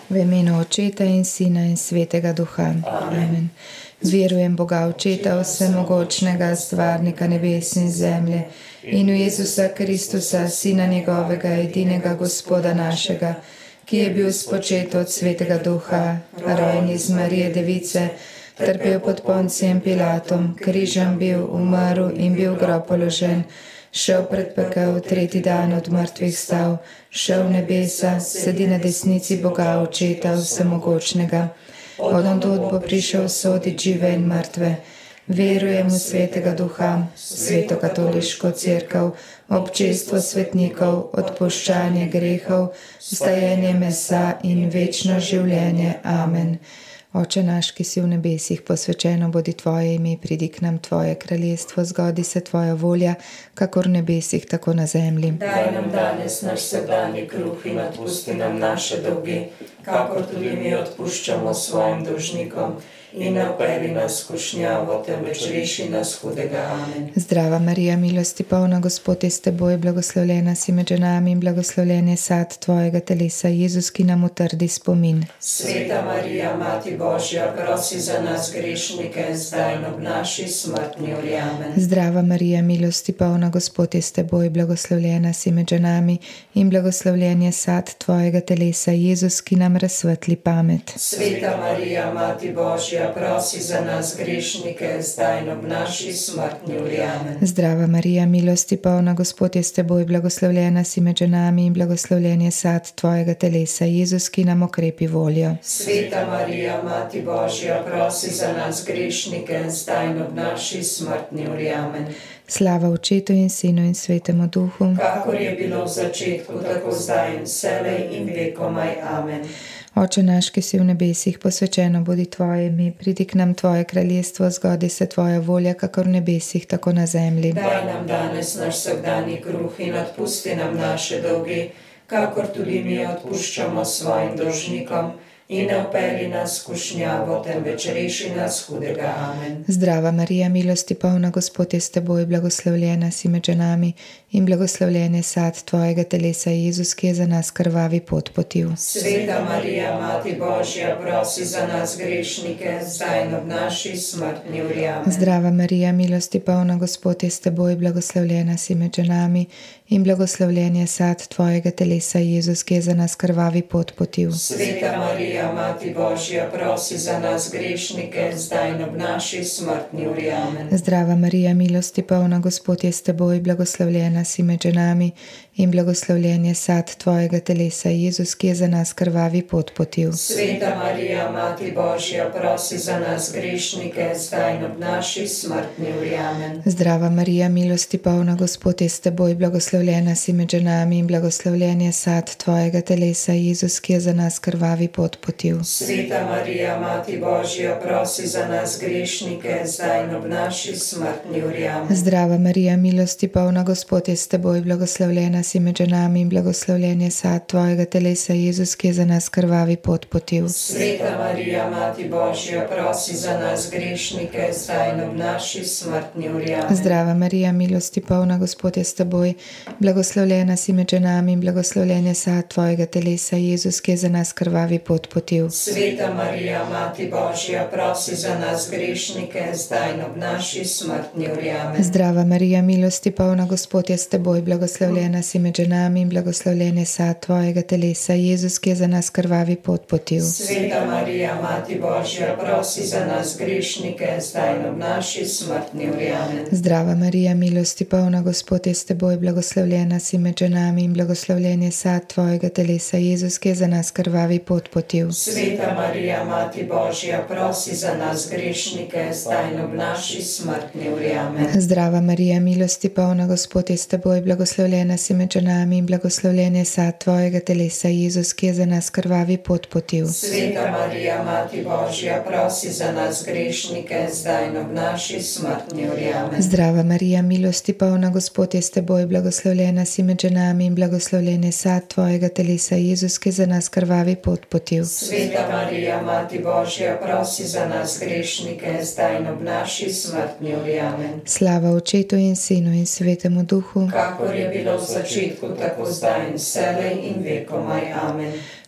V imenu Očeta in Sina in Svetega Duha. Amen. Verujem Boga Očeta, vsemogočnega, stvarnika nebes in zemlje, in v Jezusa Kristusa, Sina njegovega, edinega Gospoda našega, ki je bil spočet od Svetega Duha, rojen iz Marije Device, trpel pod Poncijem Pilatom, križem bil, umrl in bil v grob položen, šel pred pekel, tretji dan od mrtvih stal, šel v nebesa, sedi na desnici Boga Očeta vsemogočnega. Od ondod bo prišel sodit žive in mrtve. Verujem v Svetega Duha, Sveto katoliško cerkev, občestvo svetnikov, odpuščanje grehov, vstajenje mesa in večno življenje. Amen. Oče naš, ki si v nebesih, posvečeno bodi tvoje ime, pridi k nam tvoje kraljestvo, zgodi se tvoja volja, kakor v nebesih, tako na zemlji. Daj nam danes naš vsakdanji kruh in odpusti nam naše dolge, kakor tudi mi odpuščamo svojim dolžnikom. In ne vpelji nas v skušnjavo, temveč reši nas hudega. Amen. Zdrava Marija, milosti polna, Gospod je s teboj, blagoslovljena si med ženami in blagoslovljen je sad tvojega telesa, Jezus, ki nam utrdi spomin. Sveta Marija, Mati Božja, prosi za nas grešnike, zdaj in ob naši smrtni uri. Amen. Zdrava Marija, milosti polna, Gospod je s teboj, blagoslovljena si med ženami in blagoslovljen je sad tvojega telesa, Jezus, ki nam razsvetli pamet. Sveta Marija, Mati Božja, prosi za nas grešnike, zdaj in ob naši smrtni uri. Amen. Zdrava Marija, milosti polna, Gospod je s teboj, blagoslovljena si med ženami in blagoslovljen je sad tvojega telesa, Jezus, ki nam okrepi voljo. Sveta Marija, Mati Božja, prosi za nas grešnike, zdaj in ob naši smrtni uri. Amen. Slava Očetu in Sinu in Svetemu Duhu, kakor je bilo v začetku, tako zdaj in vselej in vekomaj. Amen. Oče naš, ki si v nebesih, posvečeno bodi tvoje ime, pridi k nam tvoje kraljestvo, zgodi se tvoja volja, kakor v nebesih, tako na zemlji. Daj nam danes naš vsakdanji kruh in odpusti nam naše dolge, kakor tudi mi odpuščamo svojim dolžnikom. In ne vpelji nas v skušnjavo, temveč reši nas hudega. Amen. Zdrava Marija, milosti polna, Gospod je s teboj, blagoslovljena si med ženami in blagoslovljen je sad tvojega telesa, Jezus, ki je za nas krvavi pot potil. Sveta Marija, Mati Božja, prosi za nas grešnike, zdaj in ob naši smrtni uri. Amen. Zdrava Marija, milosti polna, Gospod je s teboj, blagoslovljena si med ženami in blagoslovljen je sad tvojega telesa, Jezus, ki je za nas krvavi pot potil. Sveta Marija, Mati Božja, prosi za nas grešnike, zdaj in ob naši smrtni uri. Amen. Zdrava Marija, milosti polna, Gospod je s teboj, blagoslovljena si med ženami in blagoslovljen je sad tvojega telesa, Jezus, ki je za nas krvavi pot potil. Sveta Marija, Mati Božja, prosi za nas grešnike, zdaj in ob naši smrtni uri. Amen. Zdrava Marija, milosti polna, Gospod je s teboj, blagoslovljena si med ženami in blagoslovljen je sad tvojega telesa, Jezus, ki je za nas krvavi pot potil. Sveta Marija, Mati Božja, prosi za nas grešnike, zdaj in ob naši smrtni uri. Amen. Zdrava Marija, milosti polna, Gospod je s teboj, blagoslovljena si med ženami in blagoslovljen je sad tvojega telesa, Jezus, ki je za nas krvavi pot potil. Sveta Marija, Mati Božja, prosi za nas grešnike, zdaj in ob naši smrtni uri. Amen. Zdrava Marija, milosti polna, Gospod je s teboj, blagoslovljena si med ženami in blagoslovljen je sad tvojega telesa, Jezus, ki je za nas krvavi pot potil. Sveta Marija, Mati Božja, prosi za nas grešnike, zdaj in ob naši smrtni uri. Amen. Zdrava Marija, milosti polna, Gospod je s teboj, blagoslovljena si med ženami in blagoslovljen je sad tvojega telesa, Jezus, ki je za nas krvavi pot potil. Sveta Marija, Mati Božja, prosi za nas grešnike, zdaj in ob naši smrtni uri. Amen. Zdrava Marija, milosti polna, Gospod je s teboj, blagoslovljena si med ženami in blagoslovljen je sad tvojega telesa, Jezus, ki je za nas krvavi pot potil. Sveta Marija, Mati Božja, prosi za nas grešnike, zdaj in ob naši smrtni uri. Amen. Zdrava Marija, milosti polna, Gospod je s teboj, blagoslovljena si med ženami in blagoslovljen je sad tvojega telesa, Jezus, ki je za nas krvavi pot potil. Sveta Marija, Mati Božja, prosi za nas grešnike, zdaj in ob naši smrtni uri. Amen. Zdrava Marija, milosti polna, Gospod je s teboj, blagoslovljena si med ženami in blagoslovljen je sad tvojega telesa, Jezus, ki je za nas krvavi pot potil. Sveta Marija, Mati Božja, prosi za nas grešnike, zdaj in ob naši smrtni uri. Amen. Slava Očetu in Sinu in Svetemu Duhu, kakor je bilo v začetku, tako zdaj in vselej in vekomaj. Amen.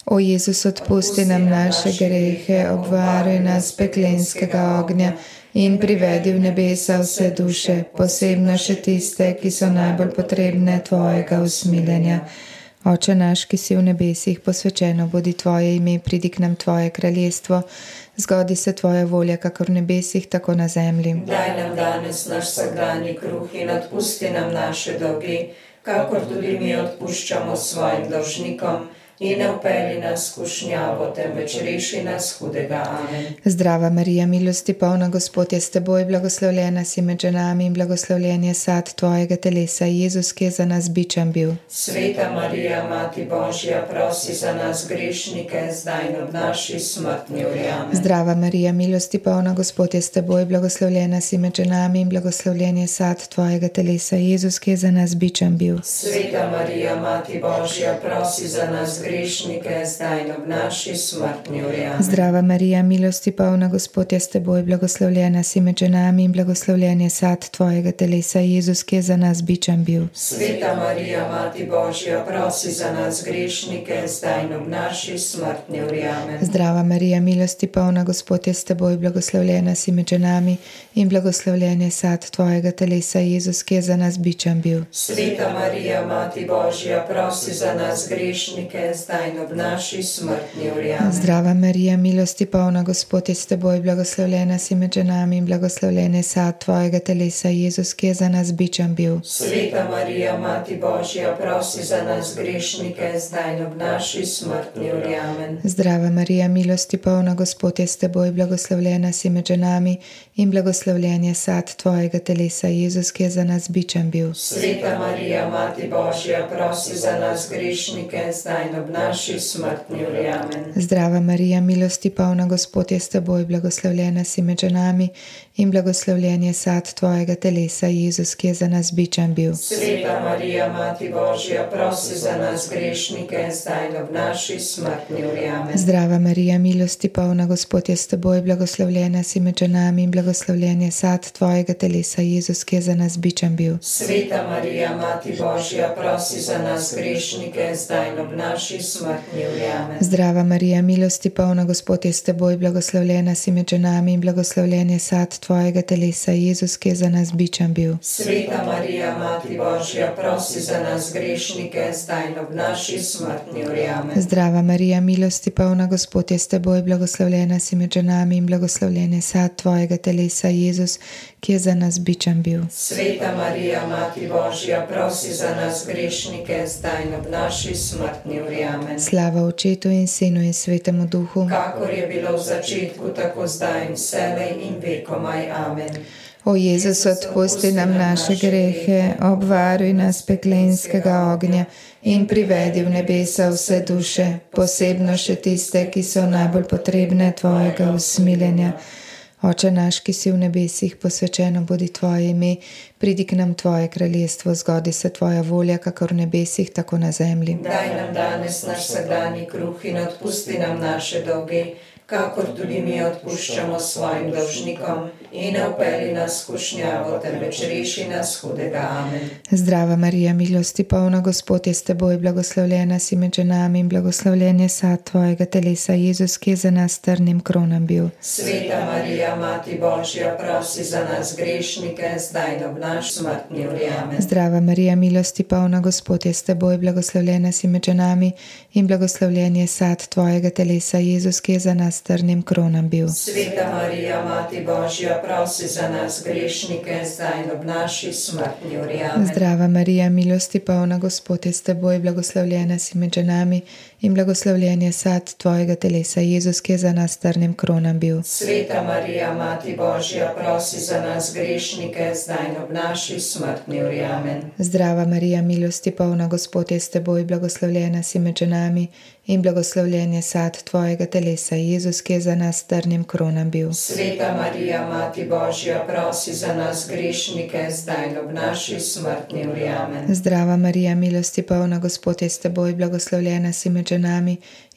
O Jezus, odpusti nam naše grehe, obvaruj nas peklenskega ognja in privedi v nebesa vse duše, posebno še tiste, ki so najbolj potrebne tvojega usmiljenja. Oče naš, ki si v nebesih, posvečeno bodi tvoje ime, pridi k nam tvoje kraljestvo, zgodi se tvoja volja, kakor v nebesih, tako na zemlji. Daj nam danes naš vsakdanji kruh in odpusti nam naše dolge, kakor tudi mi odpuščamo svojim dolžnikom. In ne vpelji nas v skušnjavo, temveč reši nas hudega. Amen. Zdrava Marija, milosti polna, Gospod je s teboj, blagoslovljena si med ženami in blagoslovljen je sad tvojega telesa, Jezus, ki je za nas bičem bil. Sveta Marija, Mati Božja, prosi za nas grešnike, zdaj in ob naši smrtni uri. Amen. Zdrava Marija, milosti polna, Gospod je s teboj, blagoslovljena si med ženami in blagoslovljen je sad tvojega telesa, Jezus, ki je za nas bičem bil. Sveta Marija, Mati Božja, prosi za nas grešnike, zdaj in ob naši smrtni uri. Amen. Zdrava Marija, milosti polna, Gospod je s teboj, blagoslovljena si med ženami in blagoslovljen je sad tvojega telesa, Jezus, ki je za nas bičem bil. Sveta Marija, Mati Božja, prosi za nas grešnike, zdaj in ob naši smrtni uri. Amen. Zdrava Marija, milosti polna, Gospod je s teboj, blagoslovljena si med ženami in blagoslovljen je sad tvojega telesa, Jezus, ki je za nas bičem bil. Sveta Marija, Mati Božja, prosi za nas grešnike, zdaj in ob naši smrtni uri. Amen. Zdrava Marija, milosti polna, Gospod je s teboj, blagoslovljena si med ženami in blagoslovljen je sad tvojega telesa, Jezus, ki je za nas bičem bil. Sveta Marija, Mati Božja, prosi za nas grešnike, zdaj in ob naši smrtni uri. Amen. Zdrava Marija, milosti polna, Gospod je s teboj, blagoslovljena si med ženami in blagoslovljen je sad tvojega telesa, Jezus, ki je za nas bičem bil. Sveta Marija, Mati Božja, prosi za nas grešnike, zdaj in ob naši smrtni uri. Amen. Zdrava Marija, milosti polna, Gospod je s teboj, blagoslovljena si med ženami in blagoslovljen je sad tvojega telesa, Jezus, ki je za nas bičem bil. Sveta Marija, Mati Božja, prosi za nas grešnike, zdaj in ob naši smrtni uri. Amen. Zdrava Marija, milosti polna, Gospod je s teboj, blagoslovljena si med ženami in blagoslovljen je sad tvojega telesa, Jezus, ki je za nas bičem bil. Sveta Marija, Mati Božja, prosi za nas grešnike, zdaj in ob naši smrtni uri. Amen. Zdrava Marija, milosti polna, Gospod je s teboj, blagoslovljena si med ženami in blagoslovljen je sad tvojega telesa, Jezus, ki je za nas bičem bil. Sveta Marija, Mati Božja, prosi za nas grešnike, zdaj in ob naši smrtni uri. Amen. Zdrava Marija, milosti polna, Gospod je s teboj, blagoslovljena si med ženami in blagoslovljen je sad tvojega telesa, Jezus, ki je za nas bičem bil. Sveta Marija, Mati Božja, prosi za nas grešnike, zdaj in ob naši smrtni uri. Amen. Slava Očetu in Sinu in Svetemu Duhu, kakor je bilo v začetku, tako zdaj in vselej in vekomaj. Amen. O Jezus, odpusti nam naše grehe, obvaruj nas peklenskega ognja in privedi v nebesa vse duše, posebno še tiste, ki so najbolj potrebne tvojega usmiljenja. Oče naš, ki si v nebesih, posvečeno bodi tvoje ime, pridi k nam tvoje kraljestvo, zgodi se tvoja volja, kakor v nebesih, tako na zemlji. Daj nam danes naš vsakdanji kruh in odpusti nam naše dolge, kakor tudi mi odpuščamo svojim dolžnikom, in ne vpelji nas v skušnjavo, temveč reši nas hudega. Amen. Zdrava Marija, milosti polna, Gospod je s teboj, blagoslovljena si med ženami in blagoslovljen je sad tvojega telesa, Jezus, ki je za nas trnim kronom bil. Sveta Marija, Mati Božja, prosi za nas grešnike, zdaj in ob naši smrtni uri. Amen. Zdrava Marija, milosti polna, Gospod je s teboj, blagoslovljena si med ženami in blagoslovljen je sad tvojega telesa, Jezus, ki je za nas trnim kronom bil. Sveta Marija, Mati Božja, prosi za nas grešnike, zdaj in ob naši smrtni uri. Amen. Zdrava Marija, milosti polna, Gospod je s teboj, blagoslovljena si med ženami in blagoslovljen je sad tvojega telesa, Jezus, ki je za nas trnim kronom bil. Sveta Marija, Mati Božja, prosi za nas grešnike, zdaj in ob naši smrtni uri. Amen. Zdrava Marija, milosti polna, Gospod je s teboj, blagoslovljena si med ženami in blagoslovljen je sad tvojega telesa, Jezus, ki je za nas trnim kronom bil. Sveta Marija, Mati Božja, prosi za nas grešnike, zdaj in ob naši smrtni uri. Amen. Zdrava Marija, milosti polna, Gospod je s teboj, blagoslovljena si med ženami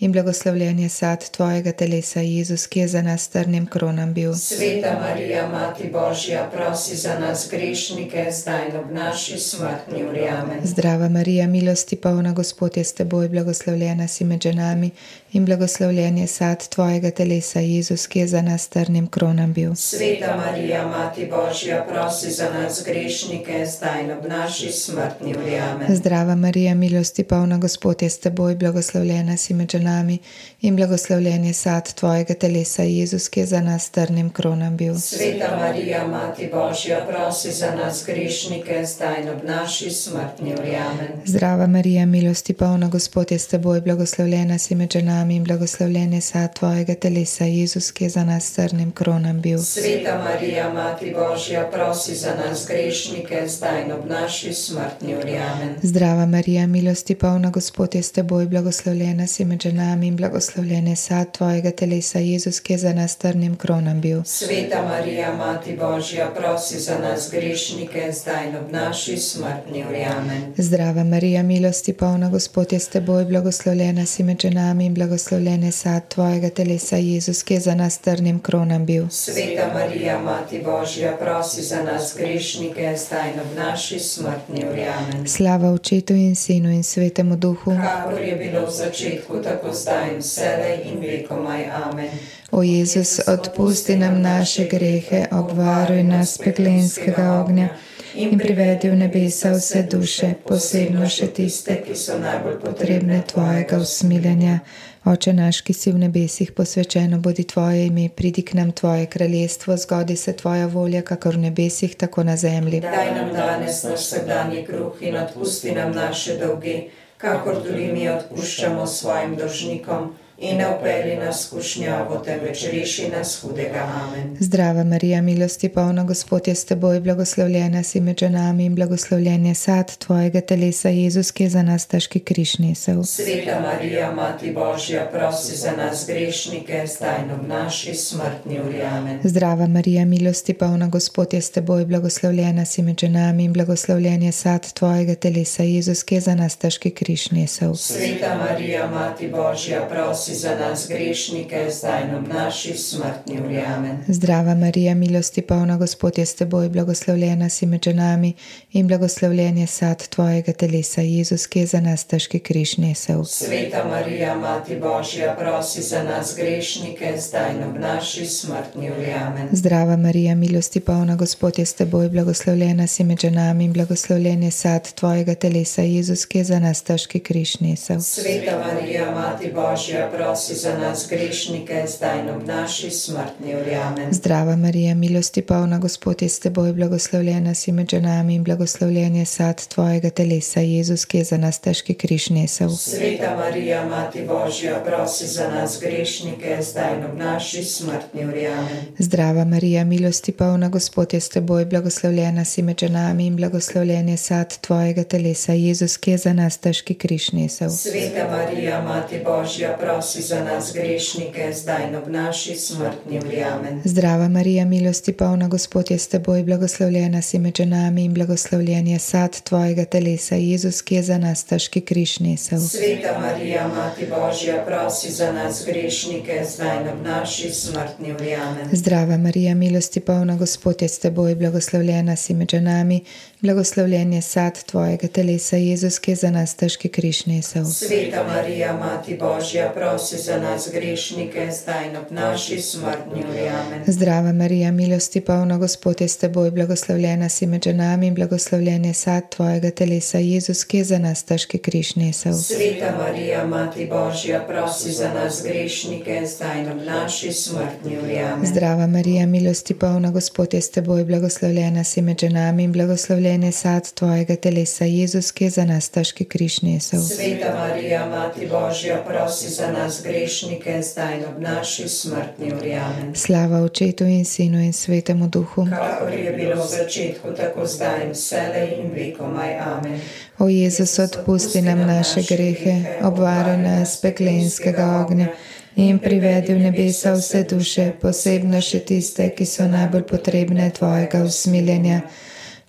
in blagoslovljen je sad tvojega telesa, Jezus, ki je za nas trnjem kronan bil. Sveta Marija, Mati Božja, prosi za nas grešnike, zdaj in ob naši smrtni uri. Amen. Zdrava Marija, milosti polna, Gospod je s teboj, blagoslovljena si med ženami in blagoslovljen je sad tvojega telesa, Jezus, ki je za nas trnjem kronan bil. Sveta Marija, Mati Božja, prosi za nas grešnike, zdaj in ob naši smrtni uri. Amen. Zdrava Marija, milosti polna, Gospod je s teboj, blagoslovljena si med ženami in blagoslovljen je sad tvojega telesa, Jezus, ki je za nas trnjem kronan bil. Sveta Marija, Mati Božja, prosi za nas grešnike, zdaj in ob naši smrtni uri. Amen. Zdrava Marija, milosti polna, Gospod je s teboj, blagoslovljena si med ženami in blagoslovljen je sad tvojega telesa, Jezus, ki je za nas trnjem kronan bil. Sveta Marija, Mati Božja, prosi za nas grešnike, zdaj in ob naši smrtni uri. Amen. Zdrava Marija, milosti polna, Gospod je s teboj, blagoslovljena si med ženami in blagoslovljen je sad tvojega telesa, Jezus, ki je za nas trnjem kronan bil. Sveta Marija, Mati Božja, prosi za nas grešnike, zdaj in ob naši smrtni uri. Amen. Zdrava Marija, milosti polna, Gospod je s teboj, blagoslovljena si med ženami in blagoslovljen je sad tvojega telesa, Jezus, ki je za nas trnjem kronan bil. Sveta Marija, Mati Božja, prosi za nas grešnike, zdaj in ob naši smrtni uri. Amen. Slava Očetu in Sinu in Svetemu Duhu, kakor je bilo v začetku, tako zdaj in vselej in vekomaj. Amen. O Jezus, odpusti nam naše grehe, obvaruj nas peklenskega ognja in privedi v nebesa vse duše, posebno še tiste, ki so najbolj potrebne tvojega usmiljenja. Oče naš, ki si v nebesih, posvečeno bodi tvoje ime, pridi k nam tvoje kraljestvo, zgodi se tvoja volja, kakor v nebesih, tako na zemlji. Daj nam danes naš vsakdanji kruh in odpusti nam naše dolge, kakor tudi mi odpuščamo svojim dolžnikom. In ne vpelji nas v skušnjavo, temveč reši nas hudega. Amen. Zdrava Marija, milosti polna, Gospod je s teboj, blagoslovljena si med ženami in blagoslovljen je sad tvojega telesa, Jezus, ki je za nas težki križ nesel. Sveta Marija, Mati Božja, prosi za nas grešnike, zdaj in ob naši smrtni uri. Amen. Zdrava Marija, milosti polna, Gospod je s teboj, blagoslovljena si med ženami in blagoslovljen je sad tvojega telesa, Jezus, ki je za nas težki križ nesel. Sveta Marija, Mati Božja, prosi za nas grešnike, zdaj in ob naši smrtni uri. Amen. Zdrava Marija, milosti polna, Gospod je s teboj, blagoslovljena si med ženami in blagoslovljen je sad tvojega telesa, Jezus, ki je za nas težki križ nesel. Sveta Marija, Mati Božja, prosi za nas grešnike, zdaj in ob naši smrtni uri. Amen. Zdrava Marija, milosti polna, Gospod je s teboj, blagoslovljena si med ženami in blagoslovljen je sad tvojega telesa, Jezus, ki je za nas težki križ nesel. Sveta Marija, Mati Božja, prosi za nas grešnike, zdaj in ob naši smrtni uri. Amen. Zdrava Marija, milosti polna, Gospod je s teboj, blagoslovljena si med ženami in blagoslovljen je sad tvojega telesa, Jezus, ki je za nas težki križ nesel. Sveta Marija, Mati Božja, prosi za nas grešnike, zdaj in ob naši smrtni uri. Amen. Zdrava Marija, milosti polna, Gospod je s teboj, blagoslovljena si med ženami in blagoslovljen je sad tvojega telesa, Jezus, ki je za nas težki križ nesel. Sveta Marija, Mati Božja, prosi za nas grešnike, zdaj in ob naši smrtni uri. Amen. Zdrava Marija, milosti polna, Gospod je s teboj, blagoslovljena si med ženami in blagoslovljen je sad tvojega telesa, Jezus, ki je za nas težki križ nesel. Sveta Marija, Mati Božja, prosi za nas grešnike, zdaj in ob naši smrtni uri. Amen. Zdrava Marija, milosti polna, Gospod je s teboj, blagoslovljena si med ženami, blagoslovljen je sad tvojega telesa, Jezus, ki je za nas težki križ nesel. Sveta Marija, Mati Božja, prosi za nas grešnike, zdaj in ob naši smrtni uri. Amen. Zdrava Marija, milosti polna, Gospod je s teboj, blagoslovljena si med ženami in blagoslovljen je sad tvojega telesa, Jezus, ki je za nas težki križ nesel. Sveta Marija, Mati Božja, prosi za nas grešnike, zdaj in ob naši smrtni uri. Amen. Zdrava Marija, milosti polna, Gospod je s teboj, blagoslovljena si med ženami in blagoslovljen je sad tvojega telesa, Jezus, ki je za nas težki križ nesel. Sveta Marija, Mati Božja, prosi za nas grešnike, zdaj in ob naši smrtni uri. Amen. Slava Očetu in Sinu in Svetemu Duhu, kakor je bilo v začetku, tako zdaj in vselej in vekomaj. Amen. O Jezus, odpusti nam naše grehe, obvaruj nas peklenskega ognja in privedi v nebesa vse duše, posebno še tiste, ki so najbolj potrebne tvojega usmiljenja.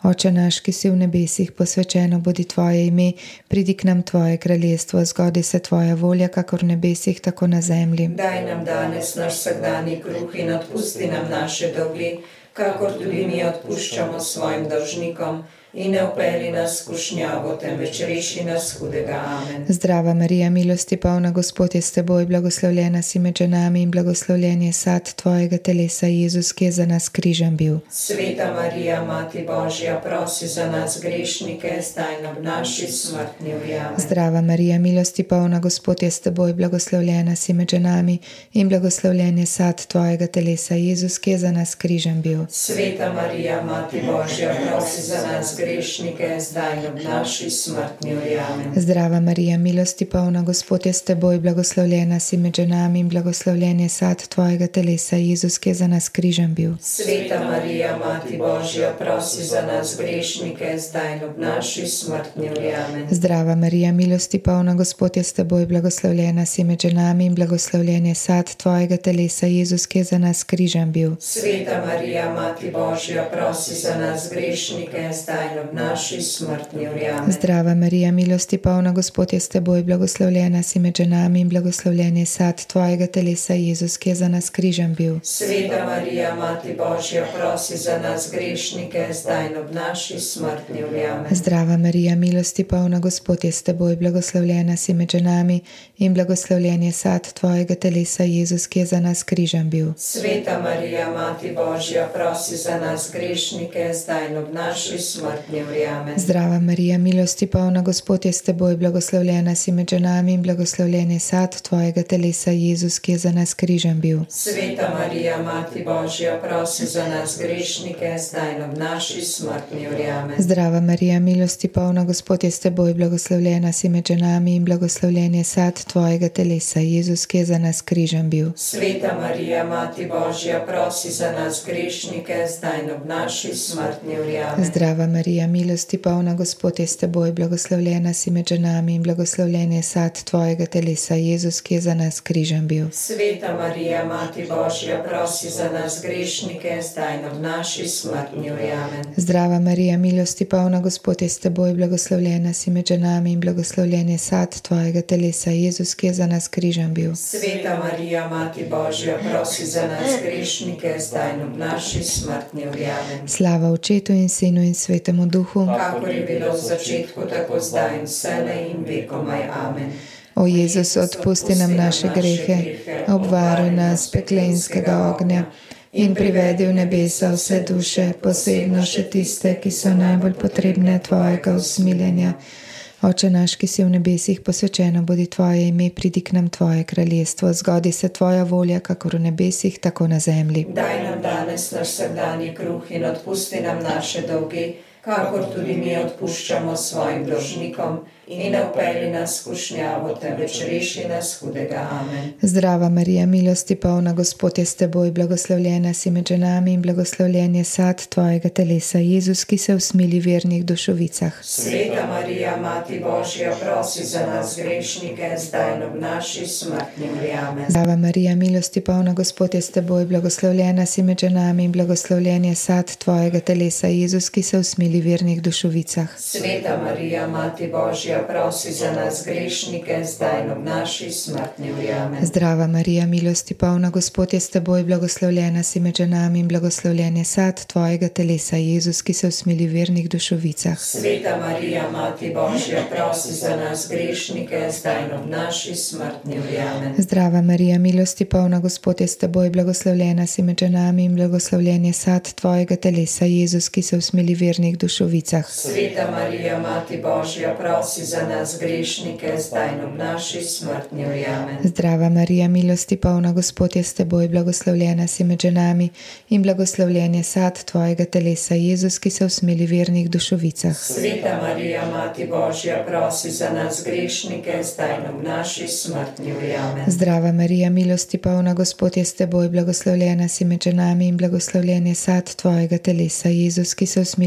Oče naš, ki si v nebesih, posvečeno bodi tvoje ime, pridi k nam tvoje kraljestvo, zgodi se tvoja volja, kakor v nebesih, tako na zemlji. Daj nam danes naš vsakdanji kruh in odpusti nam naše dolge, kakor tudi mi odpuščamo svojim dolžnikom. In ne vpelji nas v skušnjavo, temveč reši nas hudega. Amen. Zdrava Marija, milosti polna, Gospod je s teboj, blagoslovljena si med ženami in blagoslovljen je sad tvojega telesa, Jezus, ki je za nas križem bil. Sveta Marija, Mati Božja, prosi za nas grešnike, zdaj in ob naši smrtni uri. Amen. Zdrava Marija, milosti polna, Gospod je s teboj, blagoslovljena si med ženami in blagoslovljen je sad tvojega telesa, Jezus, ki je za nas križem bil. Sveta Marija, Mati Božja, prosi za nas grešnike, zdaj in ob naši smrtni uri. Amen. Zdrava Marija, milosti polna, Gospod je s teboj, blagoslovljena si med ženami in blagoslovljen je sad tvojega telesa, Jezus, ki je za nas križem bil. Sveta Marija, Mati Božja, prosi za nas grešnike, zdaj in ob naši smrtni uri. Amen. Zdrava Marija, milosti polna, Gospod je s teboj, blagoslovljena si med ženami in blagoslovljen je sad tvojega telesa, Jezus, ki je za nas križem bil. Sveta Marija, Mati Božja, prosi za nas grešnike, zdaj in ob naši smrtni uri. Amen. Zdrava Marija, milosti polna, Gospod je s teboj, blagoslovljena si med ženami in blagoslovljen je sad tvojega telesa, Jezus, ki je za nas križem bil. Sveta Marija, Mati Božja, prosi za nas grešnike, zdaj in ob naši smrtni uri. Amen. Zdrava Marija, milosti polna, Gospod je s teboj, blagoslovljena si med ženami in blagoslovljen je sad tvojega telesa, Jezus, ki je za nas križem bil. Sveta Marija, Mati Božja, prosi za nas grešnike, zdaj in ob naši smrtni uri. Amen. Zdrava Marija, milosti polna, Gospod je s teboj, blagoslovljena si med ženami in blagoslovljen je sad tvojega telesa, Jezus, ki je za nas križem bil. Sveta Marija, Mati Božja, prosi za nas grešnike, zdaj in ob naši smrtni uri. Amen. Zdrava Marija, milosti polna, Gospod je s teboj, blagoslovljena si med ženami in blagoslovljen je sad tvojega telesa, Jezus, ki je za nas križem bil. Sveta Marija, Mati Božja, prosi za nas grešnike, zdaj in ob naši smrtni uri. Amen. Zdrava Marija, milosti polna, Gospod je s teboj, blagoslovljena si med ženami in blagoslovljen je sad tvojega telesa, Jezus, ki je za nas križem bil. Sveta Marija, Mati Božja, prosi za nas grešnike, zdaj in ob naši smrtni uri. Amen. Zdrava Marija, milosti polna, Gospod je s teboj, blagoslovljena si med ženami in blagoslovljen je sad tvojega telesa, Jezus, ki je za nas križem bil. Sveta Marija, Mati Božja, prosi za nas grešnike, zdaj in ob naši smrtni uri. Amen. Slava Očetu in Sinu in Svetemu Duhu, kakor je bilo v začetku, tako zdaj in vselej in vekomaj. Amen. O Jezus, odpusti nam naše grehe, obvaruj nas peklenskega ognja in privedi v nebesa vse duše, posebno še tiste, ki so najbolj potrebne tvojega usmiljenja. Oče naš, ki si v nebesih, posvečeno bodi tvoje ime, pridi k nam tvoje kraljestvo, zgodi se tvoja volja, kakor v nebesih, tako na zemlji. Daj nam danes naš vsakdanji kruh in odpusti nam naše dolge, kakor tudi mi odpuščamo svojim dolžnikom. In ne vpelji nas v skušnjavo, temveč reši nas hudega. Amen. Zdrava Marija, milosti polna, Gospod je s teboj, blagoslovljena si med ženami in blagoslovljen je sad tvojega telesa, Jezus, ki se usmili v vernih dušovicah. Sveta Marija, Mati Božja, prosi za nas grešnike, zdaj in ob naši smrtni uri. Amen. Zdrava Marija, milosti polna, Gospod je s teboj, blagoslovljena si med ženami in blagoslovljen je sad tvojega telesa, Jezus, ki se usmili v vernih dušovicah. Sveta Marija, Mati Božja, prosi za nas grešnike, zdaj in ob naši smrtni uri. Amen. Zdrava Marija, milosti polna, Gospod je s teboj, blagoslovljena si med ženami in blagoslovljen je sad tvojega telesa, Jezus, ki se usmili v vernih dušovicah. Sveta Marija, Mati Božja, prosi za nas grešnike, zdaj in ob naši smrtni uri. Amen. Zdrava Marija, milosti polna, Gospod je s teboj, blagoslovljena si med ženami in blagoslovljen je sad tvojega telesa, Jezus, ki se usmili v vernih dušovicah. Sveta Marija, Mati Božja, prosi za nas grešnike, zdaj in ob naši smrtni uri. Amen. Zdrava Marija, milosti polna, Gospod je s teboj, blagoslovljena si med ženami in blagoslovljen je sad tvojega telesa, Jezus, ki se usmili v vernih dušovicah. Sveta Marija, Mati Božja, prosi za nas grešnike, zdaj in ob naši smrtni uri. Amen. Zdrava Marija, milosti polna, Gospod je s teboj, blagoslovljena si med ženami in blagoslovljen je sad tvojega telesa, Jezus, ki se usmili v vernih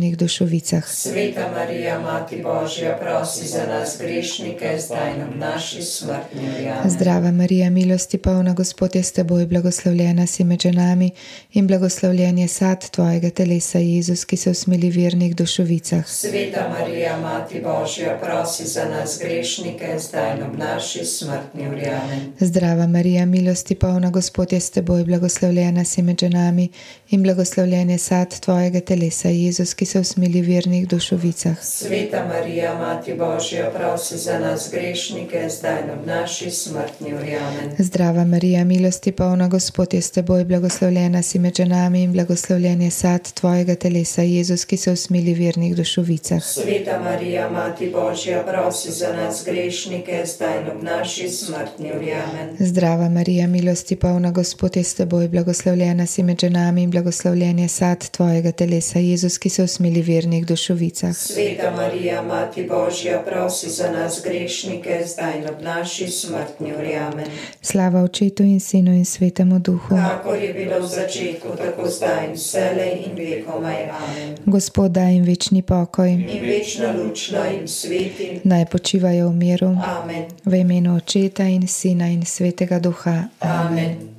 vernih dušovicah. Sveta Marija, Mati Božja, prosi za nas grešnike, zdaj in ob naši smrtni uri. Amen. Zdrava Marija, milosti polna, Gospod je s teboj, blagoslovljena si med ženami in blagoslovljen je sad tvojega telesa, Jezus, ki se usmili vernih dušovicah. Sveta Marija, Mati Božja, prosi za nas grešnike, zdaj in ob naši smrtni uri. Amen. Zdrava Marija, milosti polna, Gospod je s teboj, blagoslovljena si med ženami in blagoslovljen je sad tvojega telesa, Jezus, ki se usmili vernih dušovicah. Sveta Marija, Mati Božja, prosi za nas grešnike, zdaj in ob naši smrtni uri. Amen. Zdrava Marija, milosti polna, Gospod je s teboj, blagoslovljena si med ženami in blagoslovljen je sad tvojega telesa, Jezus, ki se usmili vernih dušovicah. Sveta Marija, Mati Božja, prosi za nas grešnike, zdaj in ob naši smrtni uri. Amen. Zdrava Marija, milosti polna, Gospod je s teboj, blagoslovljena si med ženami in blagoslovljen je sad tvojega telesa, Jezus, ki se usmili vernih dušovicah. Sveta Marija, Mati Božja, prosi za nas grešnike, zdaj in ob naši smrtni uri. Amen. Slava Očetu in Sinu in Svetemu Duhu. Kakor je bilo v začetku, tako zdaj in vselej in vekomaj. Amen. Gospod, daj jim večni pokoj, In večno luč naj jim sveti. naj počivajo v miru. Amen. V imenu Očeta in Sina in Svetega Duha. Amen.